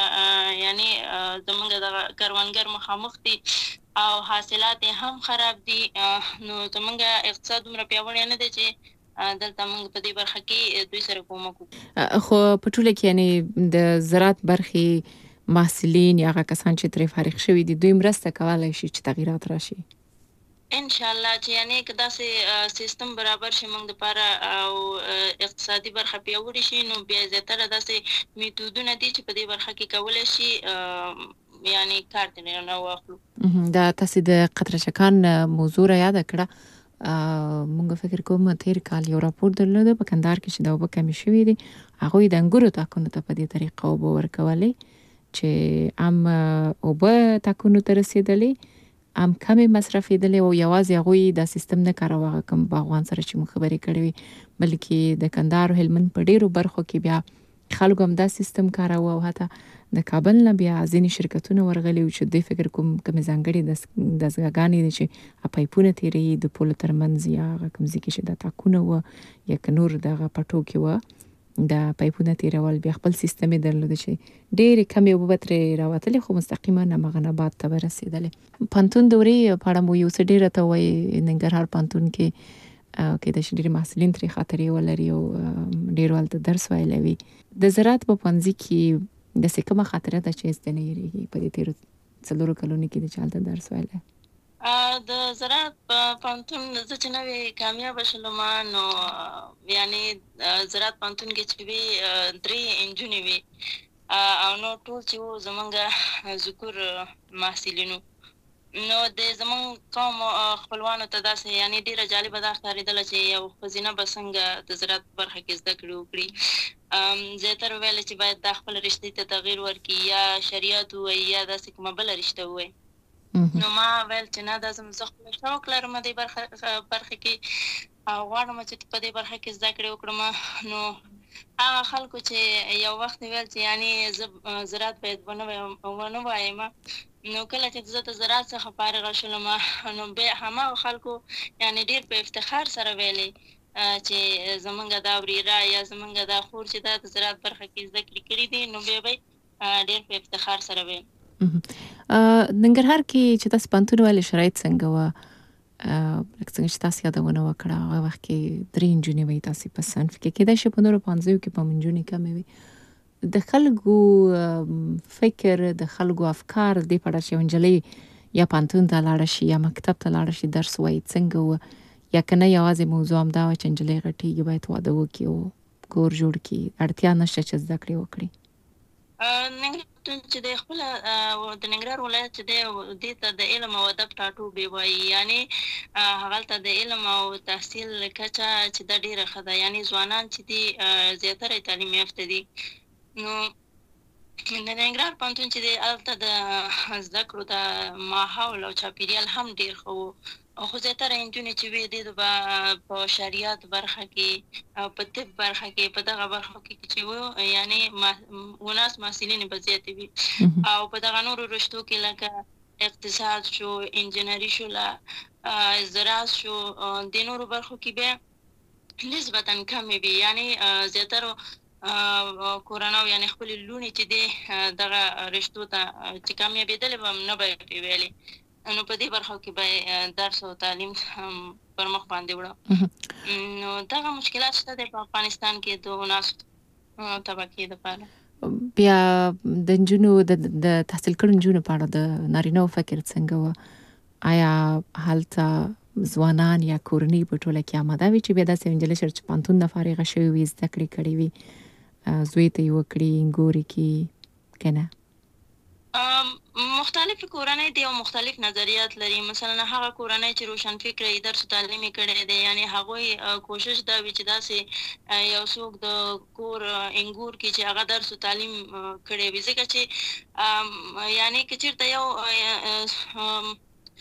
یعنې زموږ د کروندګر مخامخ دي او حاصلات یې هم خراب دي. نو زموږ اقتصاد دومره پیاوړی نه دی چې دلته موږ په دې برخه کې دوی سره کومک وکړو. خو په ټوله کې یعنې د زراعت برخې محصلین یا هغه کسان چې ترې فارغ شوي دي دوی مرسته کولی شي چې تغییرات راشي؟ انشاءالله چې یعنې که داسې سیستم برابر شي موږ دپاره او اقتصادي برخه پیاوړې شي، نو بیا زیاتره داسې میتودونه دي چې په دې برخه کې کولی شي یعنې کار ترې نه واخلو. دا تاسې د قطره چکان موضوع را یاده کړه. مونږ فکر کوم تیر کال یو راپور درلوده په کندهار کې چې د اوبه کمې شوي دي، هغوی د انګورو تاکونو ته په دې طریقه اوبه ورکولې چې هم اوبه تاکونو ته رسېدلې، هم کمې مصرفېدلې او یوازې هغوی دا سیستم نه کاروه هغه کوم باغوان سره چې موږ خبرې کړې وي، بلکې د کندهار او هلمند په ډېرو برخو کې بیا خلکو هم دا سیستم کاروه او حتی د کابل نه بیا ځینې شرکتونه ورغلي وو چې دوی فکر کوم کومې ځانګړې دستګاهګانې دي چې پایپونه تېروي د پولو ترمنځ یا هغه کوم ځای کې چې دا تاکونه وه یا که نور دغه پټو کې وه دا پایپونه تېرول، بیا خپل سیستم یې درلوده چې ډېرې کمې اوبه به ترې راوتلې خو مستقیما همغه نبات ته به رسېدلې. پوهنتون دورې په اړه مو یو څه ډېره ته وایي. ننګرهار پوهنتون کې کیدای شي ډېر محصلین ترې خاطرې ولري او ډېر هلته درس ویلی وي. د زراعت په پوهنځي کې داسې کومه خاطره ده چې هېڅ ته نه هېرېږي په دې تېرو څلورو کلونو کې چې هلته درس ویلی؟ د زراعت په پوهنتون زه چې نوې کامیابه شلم، نو یعنې زراعت پوهنتون کې چې وي درې انجونې وي او نو ټول چې وو زمونږ ذکور محصلین وو. نو د زمونږ قوم خپلوانو ته داسې یعنې ډېره جالبه دا ښکارېدله چې یو ښځینه به څنګه د زراعت په برخه کې زده کړې وکړي. زیاتره ویله چې باید دا خپله رشتې ته تغییر ورکړي یا شریعت ووایي یا داسې کومه بله رشته ووایي. نو ما ویل چې نه دا زه خپله شوق لرم دې برخه برخه کې او غواړم چې په دې برخه کې زده کړې وکړم. نو هغه خلکو چې یو وخت ویل چې یعنې زه زراعت باید ونه وایم، نو کله چې زه د زراعت څخه فارغه شولم نو بیا هماغه خلکو یعنې ډېر په افتخار سره ویلې چې زمونږ دا ورېره یا زمونږ دا خور چې دا د زراعت برخه کې زده کړې کړي دي، نو بیا به ډېر په افتخار سره ویل. ننګرهار کې چې تاسو پوهنتون ویلې شرایط څنګه وه؟ لکه څنګه چې تاسو یادونه وکړه هغه وخت کې درې نجونې وې تاسې په صنف کې، کیدای شي په نورو پوهنځیو کې به نجونې کمې وي. د خلکو فکر د خلکو افکار دې په اړه چې یوه نجلۍ یا پوهنتون ته لاړه شي یا مکتب ته لاړه شي درس وایي څنګه وه، یا که نه یوازې موضوع همدا وه چې نجلۍ غټېږي باید واده وکړي او کور جوړ کړي، اړتیا نشته چې زده کړې وکړي؟ ننګرهار چې د خپل د ننګرهار ولایت چې دی دې ته د علم او ادب ټاټوبی وایي، یعنې هغلته د علم او تحصیل کچه چې دا ډېره ښه ده، یعنې ځوانان چې دي زیاتره تعلیم یافته دي. نو د ننګرهار پوهنتون چې دی هلته د زده کړو د ماحول او چاپېریال هم ډېر ښه و، خو زیاتره نجونې چې وې دې به په شریعت برخه کې په طب برخه کې په دغه برخو کې چې وو یعنې وناس محصلین به زیاتې وي، او په دغه نورو رشتو کې لکه اقتصاد شو، انجینري شو، زراعت شو، د نورو برخو کې بیا نسبتا کمې وي، یعنی زیاتره کورناو یعنی خپل لونی چې دی دغه رشتو ته چې کامیابېدلې به هم نه به یې ویلې، نو په دې برخو کې به درس او تعلیم پر مخ باندې وړه. نو دغه مشکلات شته دی په افغانستان کې د ناستو طبقې دپاره. بیا د نجونو د تحصیل کړو نجونو په اړه د نارینه‌و فکر څنګه و؟ آیا هلته ځوانان یا کورنۍ په ټوله کې آماده وي چې بیا داسې نجلۍ شر چې پوهنتون نه فارغه شوې وي، زده کړې کړې وي، زوی ته یې وکړي، ګورې کړي که نه؟ مختلف کورنۍ دي او مختلف نظریات لري. مثلا هغه کورنۍ چې روشن فکره یې درس تعلیم کړی دی، یعنی هغوی کوشش دا وي چې داسې یو څوک د کور انګور کې چې هغه درس تعلیم کړی وي، ځکه چې یعنی که چېرته یو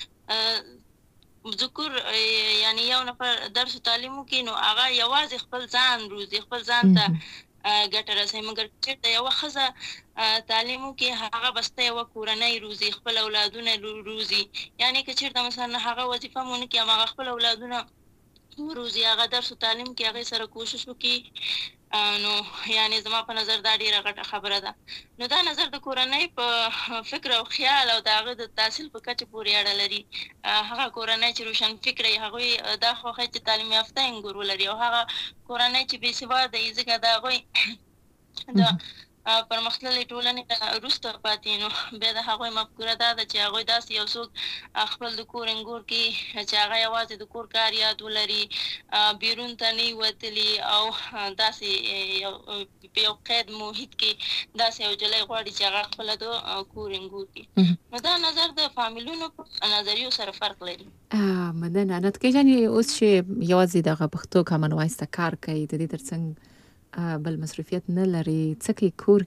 ذکر یعنی یو نفر درس تعلیم وکړي نو هغه یوازې خپل ځان روزي، خپل ځان ته ګټه رسوي. مګر چېرته یوه ښځه تعلیم وکړي هغه بسته یوه کورنۍ روزي، خپل اولادونه روزي. یعنی که چېرته مثلا هغه وظیفه مو نه کړي هم هغه خپل اولادونه وروزي، هغه درس تعلیم کې هغې سره کوشش وکړي، نو یعنی زما په نظر دا ډېره غټه خبره ده. نو دا نظر د کورنۍ په فکر او خیال او د هغه د تحصیل په کچه پورې اړه لري. هغه کورنۍ چې روشن فکره وي هغوی دا خوښوي چې تعلیم یافته انګور ولري، او هغه کورنۍ چې بې سواده وي ځکه د هغوی د پرمختللې ټولنې وروسته پاتې، نو بیا د هغوی مفکوره دا ده چې هغوی داسې یو څوک خپل د کور انګور کې چې هغه یوازې د کور کار یاد ولري، بیرون ته نه وي وتلي، او داسې په یو قید محیط کې داسې یو نجلۍ غواړي چې هغه خپله د کور انګور کړي. نو دا نظر د فامیلونو په نظریو سره فرق لري. مننه. نتکۍ جانې اوس چې یوازې دغه پښتو کامن وایس ته کار کوي، د دې تر څنګ بل مصروفیت نه لري، څه کوي کور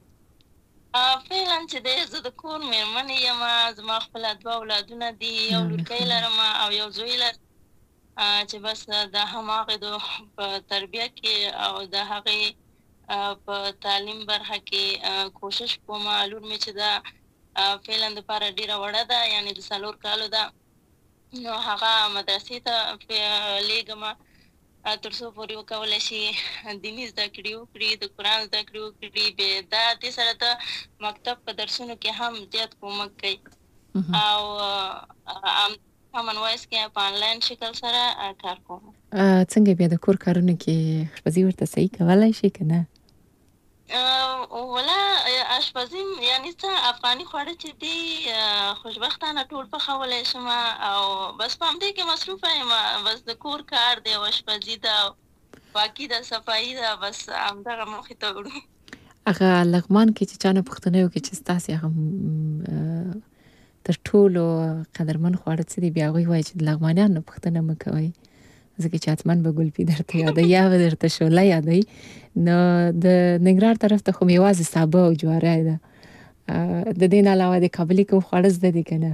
کې؟ فعلا چې دی زه د کور مېرمنې یم، زما خپله دوه اولادونه دي، یو لورکۍ لرم او یو زوی لرم چې بس د هماغې د په تربیه کې او د هغې په تعلیم برخه کې کوشش کوم. لور مې چې ده فعلا دپاره ډېره وړه ده، یعنې د څلور کالو ده، نو هغه مدرسې ته لیږم تر څو پورې وکولی شي دیني زده کړې وکړي، د قرآن زده کړې وکړي. بیا دا دې سره د مکتب په درسونو کې هم زیات کومک کوي، او کامن وایس کې په آنلاین شکل سره کار کوم. څنګه بیا د کور کارونو کې اشپزي ورته صحیح کولی شي که نه؟ ولا اشپزي یعنی څه افغاني خواړه چې دي خوشبختانه ټول پخولی شم، او بس په همدې کې مصروفه یم. بس د کور کار دی او اشپزي ده، پاکي ده، صفایي ده، بس همدغه موخې ته وړو. هغه لغمان کې چې چا نه پوښتنه وکړي چې ستاسې هغه تر ټولو قدرمن خواړه څه دي، بیا هغوی وایي چې د لغمانیانو نه پوښتنه مه کوئ، ځکه چې حتمن به ګلپي درته یادوي یا به درته شوله یادوي. نو د ننګرهار طرف ته خو مې یوازې سابه او جواری ده، د دې نه علاوه د کابلي کوم خواړه زده دي که نه؟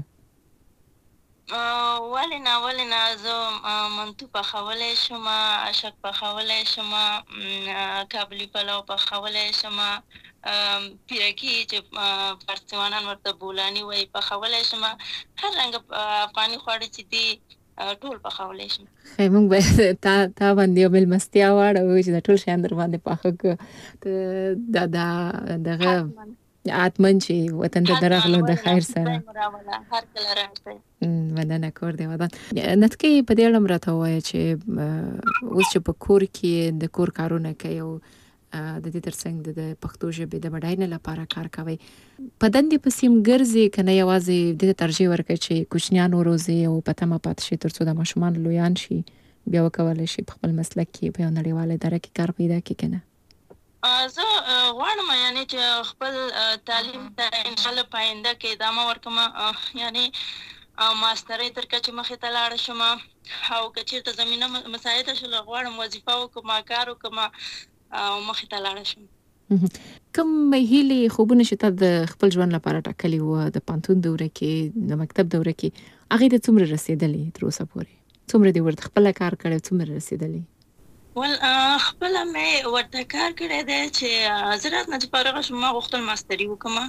ولې نه ولې نه، زه منتو پخولی شم، اشک پخولی شم، کابلي پلو پخولی شم، پیرکي چې فارسیوانان ورته بولاني وایي پخولی شم، هر رنګه افغاني خواړه چې دي ټول پخولی شم. خیر موږ باید تا تا باندې یو مېلمستیا واړوو چې دا ټول شیان در باندې پاخه کړو، دا دا دغه حتمن چې وطن ته درغلو د خیر سره. هر کله راځئ. مننه، کور دې ودان. نتکۍ په دې اړه م راته ووایه چې اوس چې په کور کې د کور کارونه کوي او د دې تر څنګ د پښتو ژبې د بډاینې لپاره کار کوي، په دندې پسې م ګرځي که نه یوازې دې ته ترجیح ورکوي چې کوچنیان وروزي او په تمه پاتې شي تر څو د ماشومان لویان شي بیا وکولی شي په خپل مسلک کې په یو نړیواله اداره کې کار پیدا کړي که نه؟ زه غواړم یعنې چې خپل تعلیم ته انشاءالله په آینده کې ادامه ورکړم، یعنې ماسترۍ تر کچې مخې ته لاړه شم، او که چېرته زمینه مساعده شوله غواړم وظیفه وکړم، کار وکړم او مخې ته لاړه شم. کوم هیلې خوبونه چې تا د خپل ژوند لپاره ټاکلي وه د پوهنتون دوره کې د مکتب دوره کې، هغې ته څومره رسېدلې تر اوسه پورې؟ څومره دې ورته خپله کار کړی، څومره رسېدلې؟ ول خپله مې ورته کار کړی دی چې زه رات نه چې فارغه شم ما غوښتل ماستري وکړم،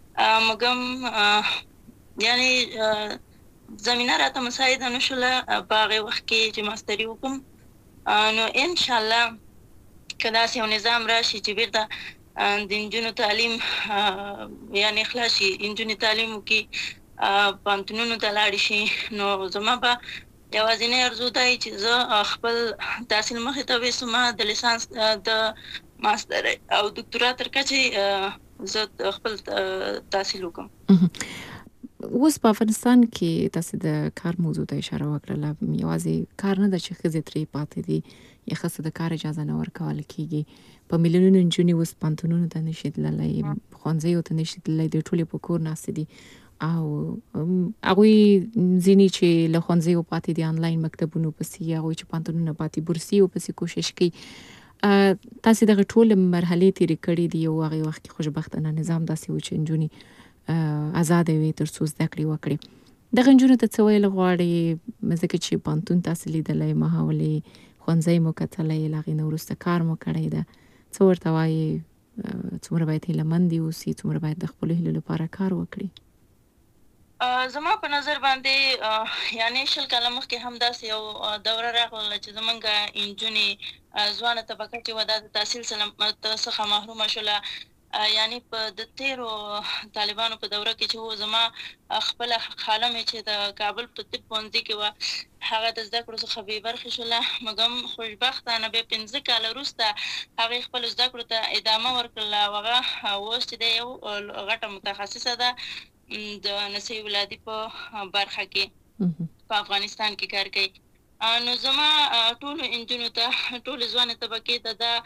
مګم یعنې زمینه راته مساعده نه شوله په هغې وخت کې چې ماستري وکړم، نو ان شاء الله کدا سه نظام راشي چې بیرته د انجونو تعلیم یعنی اخلاصي انجونی تعلیم کې پانتونونو ته لاړ شي نو زما په یوازینی ارزو دی چې زه خپل تحصیل مخې ته وسم د لیسانس د ماستر او دکتورا تر کچې زه خپل تحصیل وکم. اوس په افغانستان کې تاسو د کار موضوع ته اشاره وکړه، یوازې کار نه د چې ښځې ترې پاتې دي یا ښځو د کار اجازه نه ورکول کېږي. په میلیونونو نجونې اوس پوهنتونونو ته نشي تللی، ښوونځیو ته نشي تللی، دوی ټولې په کور ناستې دي او هغوی ځینې چې له ښوونځیو پاتې دي آنلاین مکتبونو پسې، هغوی چې پوهنتونونه پاتې بورسیو پسې کوشش کوي. تاسې دغه ټولې مرحلې تېرې کړې دي او هغې وخت کې خوشبختانه نظام داسې و چې نجونې آزاده وي تر څو زده کړې وکړي. دغه نجونو ته څه ویل غواړئ ځکه چې پوهنتون تاسې لیدلی، ماحولې ښوونځی مو کتلی، له هغې نه وروسته کار مو کړی ده، څه ورته وایي؟ څومره باید هیلهمندې اوسي، څومره باید د خپلو هیلو لپاره کار وکړي؟ زما په نظر باندې یعنی شل کاله مخکې هم داسې یو دوره راغله چې زمونږ نجونې ځوانه طبقه چې وه دا د تحصیل څخه محرومه شوله. یعنی په د تیرو طالبانو په دوره کې چې و زما خپله خاله مې چې د کابل په طب پوهنځي کې وه هغه د زده کړو څخه بې برخې شوله، مګم خوشبختانه بیا پنځه کاله وروسته هغې خپلو زده کړو ته ادامه ورکړله او هغه اوس چې دی یو غټه متخصصه ده د نسي ولادي په برخه کې په افغانستان کې کار کوي. نو زما ټولو نجونو ته ټولې ځوانې طبقې ته دا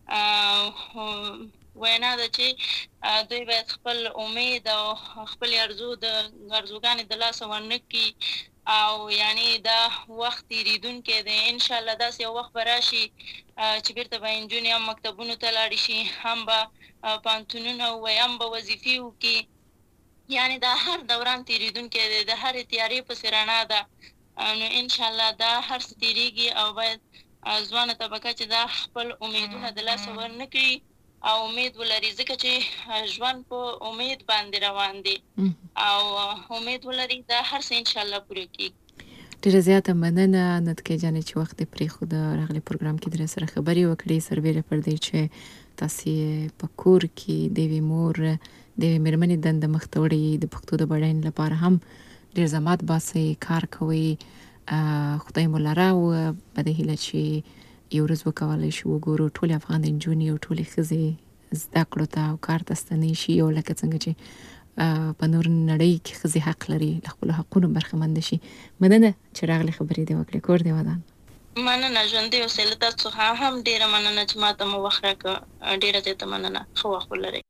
وینا ده چې دوی باید خپل امید او خپل ارزو د ارزوګانې د لاسه ورنه کړي او یعنی دا وخت تېرېدونکی دی. انشاءالله داسې یو وخت به راشي چې بیرته به نجونې هم مکتبونو ته لاړې شي، هم به پوهنتونونه ووایي، هم به وظیفې وکړي. یعنی دا هر دوران تېرېدونکی دی، د هرې تیارې پسې رڼا ده. نو انشاءالله دا هر څه تېرېږي او باید ځوانه طبقه چې دا خپل امیدونه د لاسه ورنه کړي او امید ولري، ځکه چې ژوند په امید باندې روان دی او امید ولري دا هر څه انشاءالله پوره کېږي. ډېره زیاته مننه نتکۍ جانې چې وخت دې پرېښود، راغلی پروګرام کې درې سره خبرې وکړې، سربیره پر دې چې تاسې په کور کې د یوې مور د یوې مېرمنې دنده مخ ته وړئ، د پښتو د بډاینې لپاره هم ډېر زحمت باسئ، کار کوئ. خدای مو لره او په دې هیله چې یو ورځ وکولی شو وګورو ټولې افغان نجونې او ټولې ښځې زده کړو ته او کار ته ستنې شي او لکه څنګه چې په نور نړۍ کې ښځې حق لري له خپلو حقونو برخمنده شي. مننه چې راغلې خبرې دې وکړې. کور دې ودان. مننه ژوندی اوسئ. له تاسو څخه هم ډېره مننه چې ما ته مو وخت راکړه. ډېره زیاته مننه. ښه وخت ولرئ.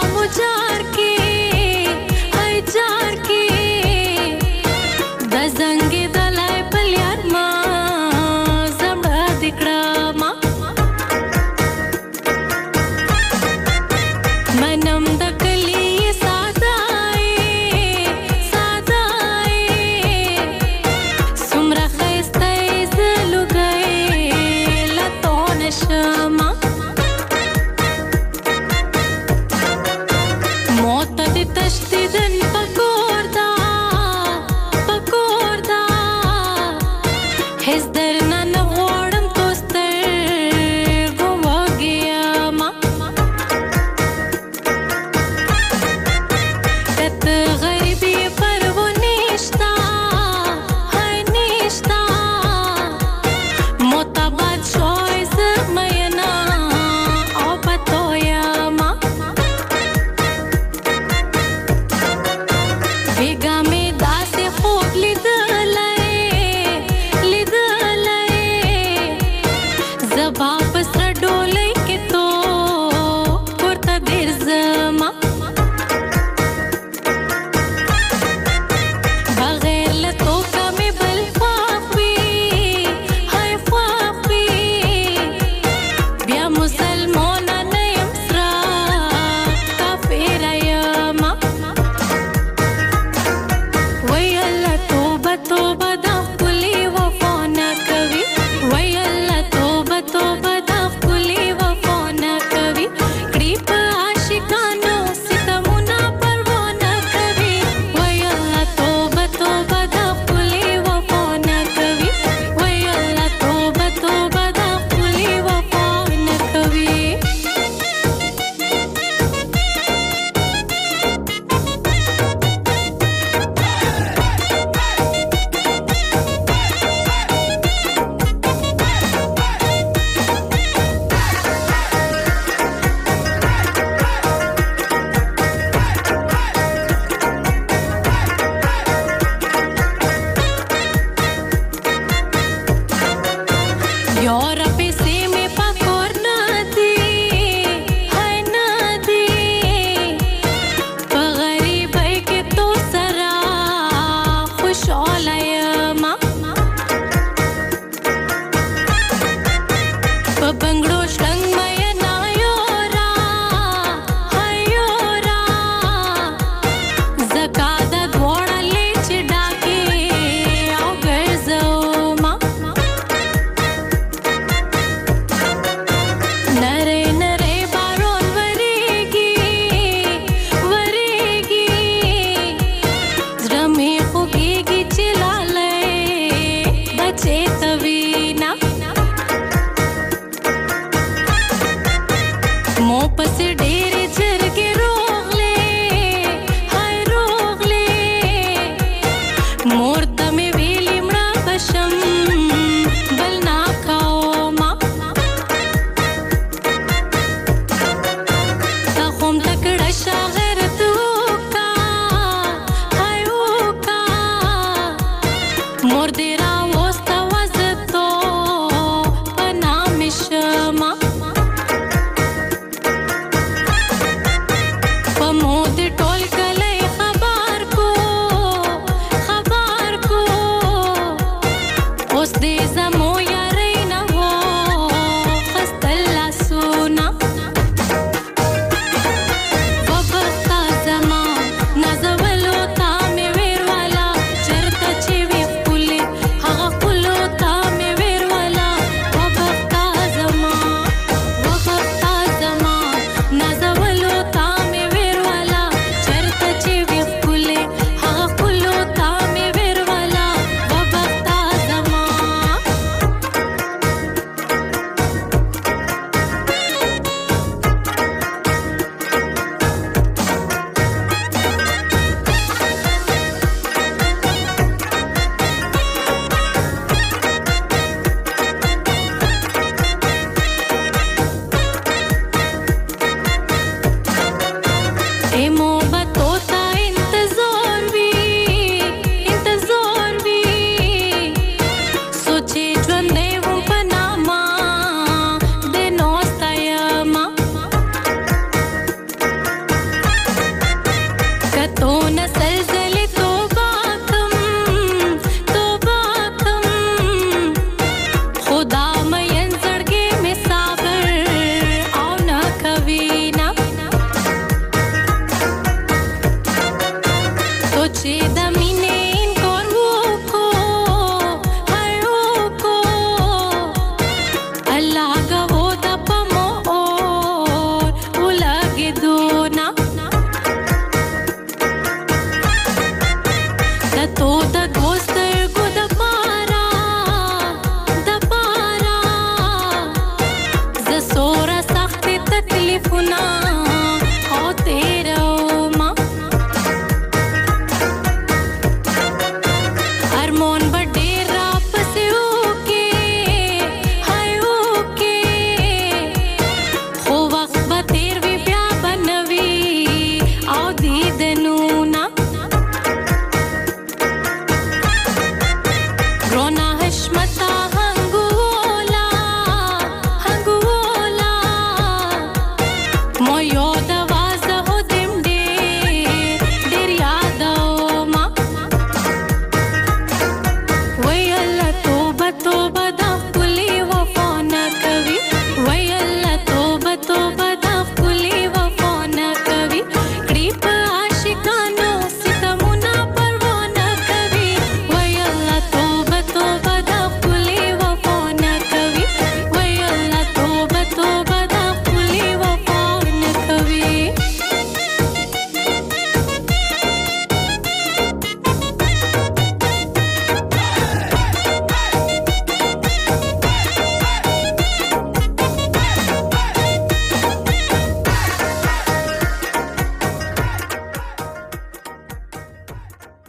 Does لګيږي چې لاله بچي توینا مو پس ډېر چرګې روغلې هاي روغلې مور د مې ویلې مړه بشم بل نا کوما تا خوم تکړه شاغر توکا هاي وکا مور دې را وستا وزتو پنا مشما پمود ټول کله خبر کو خبر کو اوس دې زمو یاري نه وو خستلا سونا وبختا زما نزولو تا مې ویر والا چرته چې وی خپلې هغه خپلو تا مې ویر والا وبختا زما وبختا زما نزولو تا مې ویر والا چرته چې وی خپلې هغه خپلو تا مې ویر والا وبختا زما ए मोहब्बतों का इंतजार भी इंतजार भी सोचे ژوندې وم په نامه د نوستا یما کتو نسل زلې توبه کم توبه کم خدا مین زړګې مې صبر او نه کوي نه تو چې د مینې